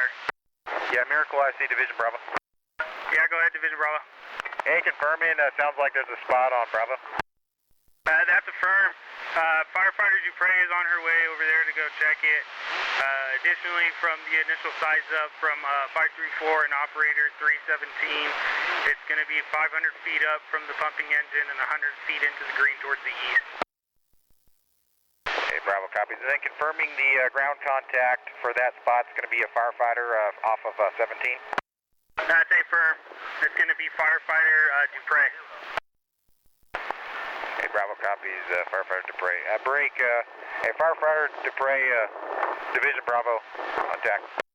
fire. Yeah, Miracle IC, Division Bravo. Yeah, go ahead, Division Bravo. Hey, confirming, sounds like there's a spot on Bravo. That's affirmed. Firefighter Dupre is on her way over there to go check it. Additionally, from the initial size up from 534 and operator 317, it's going to be 500 feet up from the pumping engine and 100 feet into the green towards the east. Okay, Bravo copies. And then confirming the ground contact for that spot is going to be a firefighter off of 17. That's a firm. It's going to be firefighter Dupre. Hey, Bravo copies, firefighter Dupre. Break, hey, firefighter Dupre, Division Bravo, contact.